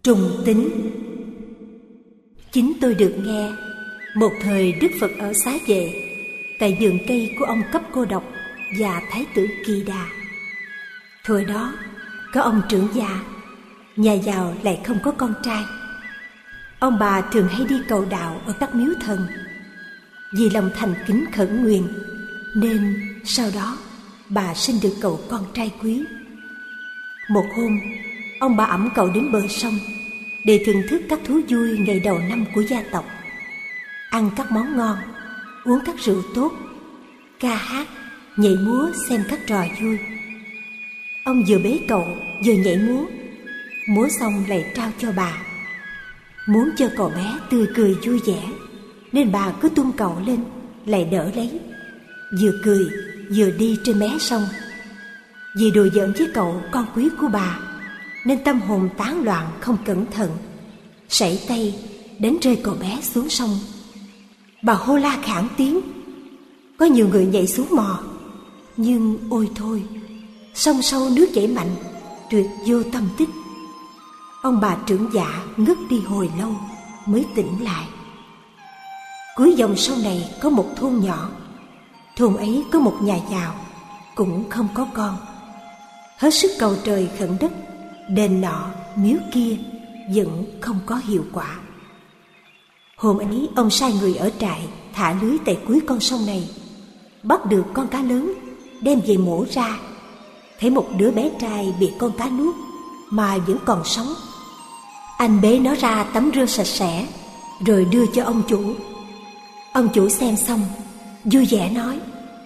Trùng tính. Chính tôi được nghe một thời Đức Phật ở Xá Vệ, tại vườn cây của ông Cấp Cô Độc và Thái tử Kỳ Đà. Thời đó có ông trưởng gia, nhà giàu lại không có con trai. Ông bà thường hay đi cầu đạo ở các miếu thần. Vì lòng thành kính khẩn nguyện nên sau đó bà sinh được cậu con trai quý. Một hôm, ông bà ẵm cậu đến bờ sông để thưởng thức các thú vui ngày đầu năm của gia tộc, ăn các món ngon, uống các rượu tốt, ca hát, nhảy múa, xem các trò vui. Ông vừa bế cậu vừa nhảy múa, múa xong lại trao cho bà. Muốn cho cậu bé tươi cười vui vẻ nên bà cứ tung cậu lên lại đỡ lấy, vừa cười vừa đi trên mé sông. Vì đùa giỡn với cậu con quý của bà nên tâm hồn tán loạn không cẩn thận, sảy tay đánh rơi cậu bé xuống sông. Bà hô la khản tiếng. Có nhiều người nhảy xuống mò, nhưng ôi thôi, sông sâu nước chảy mạnh, tuyệt vô tâm tích. Ông bà trưởng giả ngất đi hồi lâu mới tỉnh lại. Cuối dòng sông này có một thôn nhỏ. Thôn ấy có một nhà giàu, cũng không có con. Hết sức cầu trời khẩn đất, đền nọ miếu kia vẫn không có hiệu quả. Hôm ấy ông sai người ở trại thả lưới tại cuối con sông này, bắt được con cá lớn, đem về mổ ra. Thấy một đứa bé trai bị con cá nuốt mà vẫn còn sống. Anh bế nó ra tắm rửa sạch sẽ rồi đưa cho ông chủ. Ông chủ xem xong vui vẻ nói: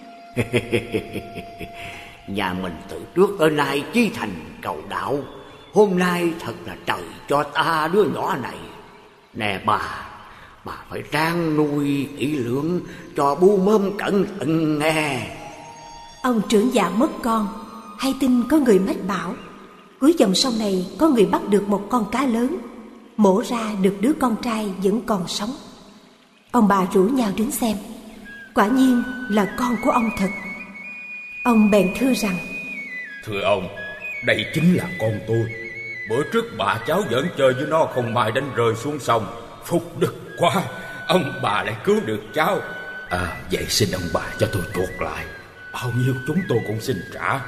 Nhà mình từ trước tới nay chí thành cầu đạo, hôm nay thật là trời cho ta đứa nhỏ này. Nè bà phải rang nuôi kỹ lưỡng cho bu mơm cẩn thận nghe. Ông trưởng giả mất con, hay tin có người mách bảo cuối dòng sông này có người bắt được một con cá lớn, mổ ra được đứa con trai vẫn còn sống. Ông bà rủ nhau đến xem, quả nhiên là con của ông thật. Ông bèn thưa rằng: Thưa ông, đây chính là con tôi. Bữa trước bà cháu giỡn chơi với nó không may đánh rơi xuống sông, phúc đức quá, ông bà lại cứu được cháu. Vậy xin ông bà cho tôi chuộc lại, bao nhiêu chúng tôi cũng xin trả.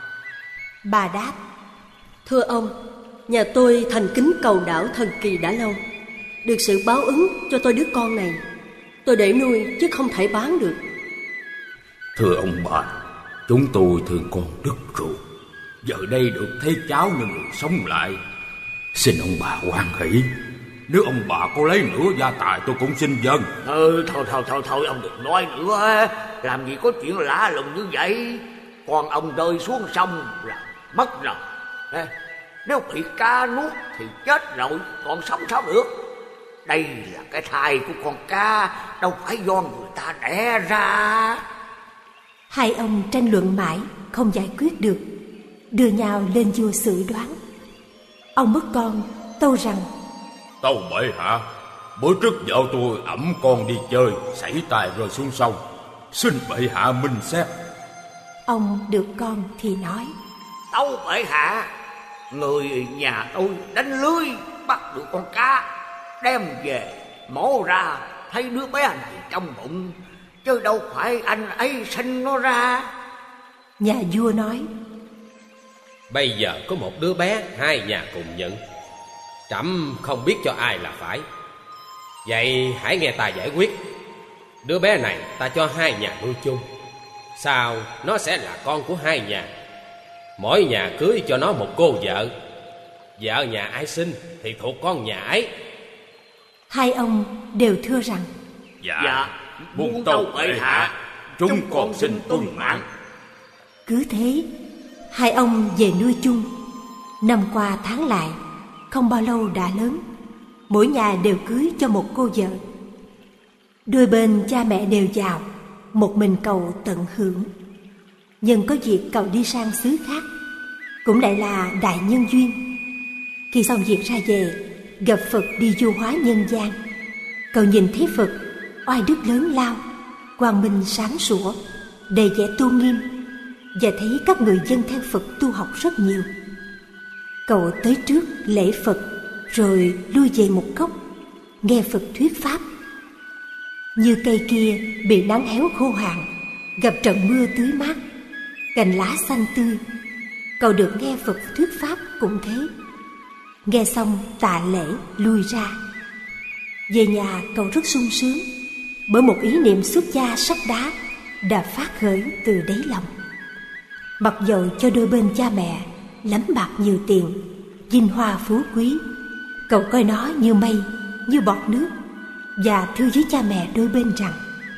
Bà đáp: Thưa ông, nhà tôi thành kính cầu đảo thần Kỳ đã lâu, được sự báo ứng cho tôi đứa con này. Tôi để nuôi chứ không thể bán được. Thưa ông bà, chúng tôi thương con đứt ruột, giờ đây được thấy cháu như người sống lại, xin ông bà hoan hỷ. Nếu ông bà có lấy nữa gia tài tôi cũng xin dâng. Thôi ông đừng nói nữa. Làm gì có chuyện lạ lùng như vậy. Con ông rơi xuống sông là mất rồi. Nếu bị cá nuốt thì chết rồi, còn sống sao được. Đây là cái thai của con cá, đâu phải do người ta đẻ ra. Hai ông tranh luận mãi không giải quyết được, đưa nhau lên vua xử đoán. Ông mất con tâu rằng: Tâu bệ hạ, bữa trước vợ tôi ẵm con đi chơi, sảy tay rơi xuống sông, xin bệ hạ minh xét. Ông được con thì nói: Tâu bệ hạ, người nhà tôi đánh lưới bắt được con cá, đem về mổ ra, thấy đứa bé này trong bụng, chứ đâu phải anh ấy sinh nó ra. Nhà vua nói: Bây giờ có một đứa bé hai nhà cùng nhận, trẫm không biết cho ai là phải. Vậy hãy nghe ta giải quyết. Đứa bé này ta cho hai nhà nuôi chung, sau nó sẽ là con của hai nhà. Mỗi nhà cưới cho nó một cô vợ, vợ nhà ai sinh thì thuộc con nhà ấy. Hai ông đều thưa rằng: Dạ, buông tâu bệ hạ, chúng con xin tuân mạng. Cứ thế hai ông về nuôi chung. Năm qua tháng lại, không bao lâu đã lớn, mỗi nhà đều cưới cho một cô vợ. Đôi bên cha mẹ đều giàu, một mình cậu tận hưởng. Nhưng có việc cậu đi sang xứ khác, cũng lại là đại nhân duyên. Khi xong việc ra về, gặp Phật đi du hóa nhân gian. Cậu nhìn thấy Phật oai đức lớn lao, quang minh sáng sủa, đầy vẻ tôn nghiêm, và thấy các người dân theo Phật tu học rất nhiều. Cậu tới trước lễ Phật, rồi lui về một góc, nghe Phật thuyết pháp. Như cây kia bị nắng héo khô hạn, gặp trận mưa tưới mát, cành lá xanh tươi, cậu được nghe Phật thuyết pháp cũng thế. Nghe xong tạ lễ lui ra. Về nhà cậu rất sung sướng, bởi một ý niệm xuất gia sắt đá đã phát khởi từ đáy lòng. Mặc dầu cho đôi bên cha mẹ lắm bạc nhiều tiền, vinh hoa phú quý, cậu coi nó như mây, như bọt nước, và thưa với cha mẹ đôi bên rằng: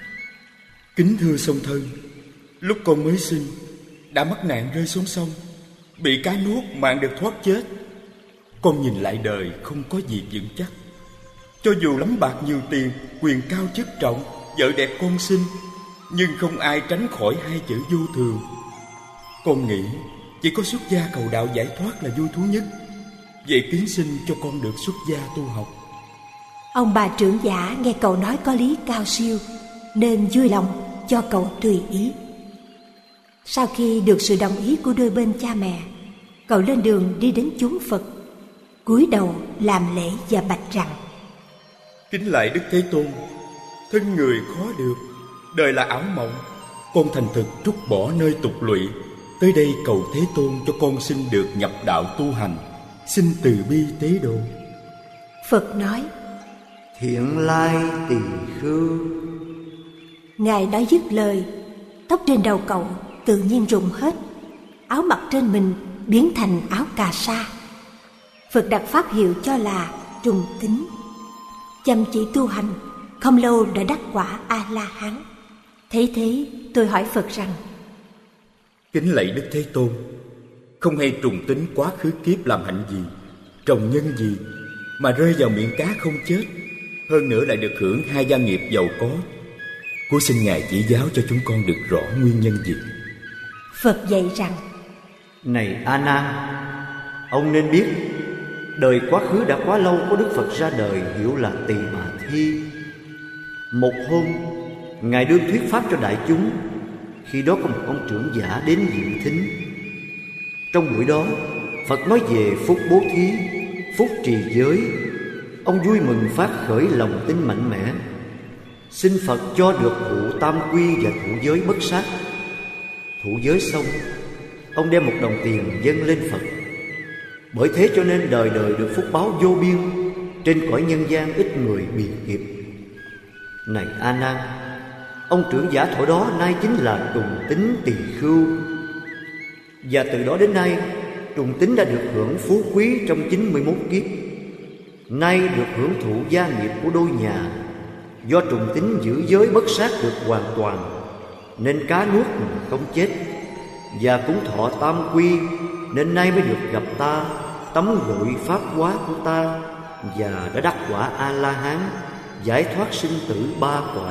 Kính thưa song thân, lúc con mới sinh đã mắc nạn rơi xuống sông, bị cá nuốt mạng được thoát chết. Con nhìn lại đời không có gì vững chắc. Cho dù lắm bạc nhiều tiền, quyền cao chức trọng, vợ đẹp con xinh, nhưng không ai tránh khỏi hai chữ vô thường. Con nghĩ chỉ có xuất gia cầu đạo giải thoát là vui thú nhất. Vậy kính xin cho con được xuất gia tu học. Ông bà trưởng giả nghe cậu nói có lý cao siêu, nên vui lòng cho cậu tùy ý. Sau khi được sự đồng ý của đôi bên cha mẹ, cậu lên đường đi đến chốn Phật, cúi đầu làm lễ và bạch rằng: Kính lạy Đức Thế Tôn, thân người khó được, đời là ảo mộng. Con thành thực trút bỏ nơi tục lụy, tới đây cầu Thế Tôn cho con xin được nhập đạo tu hành, xin từ bi tế độ. Phật nói: Thiện lai tỳ khưu. Ngài nói dứt lời, tóc trên đầu cậu tự nhiên rụng hết, áo mặc trên mình biến thành áo cà sa. Phật đặt pháp hiệu cho là trùng tính. Chăm chỉ tu hành, không lâu đã đắc quả A-la-hán. Thấy thế, tôi hỏi Phật rằng: Kính lạy Đức Thế Tôn, không hay trùng tính quá khứ kiếp làm hạnh gì, trồng nhân gì mà rơi vào miệng cá không chết, hơn nữa lại được hưởng hai gia nghiệp giàu có. Cố xin Ngài chỉ giáo cho chúng con được rõ nguyên nhân gì. Phật dạy rằng: Này A Nan, ông nên biết đời quá khứ đã quá lâu có Đức Phật ra đời hiệu là Tỳ Bà Thi. Một hôm, Ngài đương thuyết pháp cho đại chúng. Khi đó có một ông trưởng giả đến dự thính. Trong buổi đó, Phật nói về phúc bố thí, phúc trì giới. Ông vui mừng phát khởi lòng tin mạnh mẽ, xin Phật cho được thụ tam quy và thụ giới bất sát. Thụ giới xong, ông đem một đồng tiền dâng lên Phật. Bởi thế cho nên đời đời được phúc báo vô biên, trên cõi nhân gian ít người bị kịp. Này A Nan, ông trưởng giả thổi đó nay chính là Trùng Tính Tỳ Khưu. Và từ đó đến nay, Trùng Tính đã được hưởng phú quý trong 91 kiếp. Nay được hưởng thụ gia nghiệp của đôi nhà. Do Trùng Tính giữ giới bất sát được hoàn toàn, nên cá nuốt mà không chết. Và cũng thọ tam quy, nên nay mới được gặp ta, tấm gội pháp hóa của ta, và đã đắc quả A-la-hán, giải thoát sinh tử ba cõi.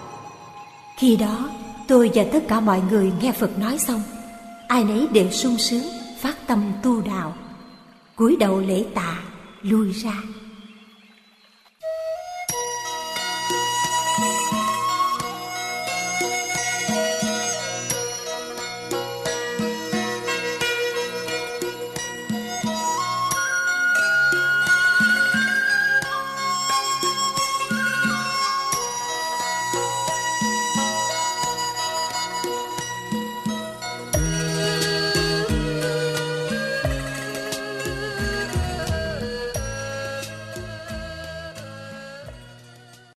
Khi đó, tôi và tất cả mọi người nghe Phật nói xong, ai nấy đều sung sướng, phát tâm tu đạo, cúi đầu lễ tạ, lui ra.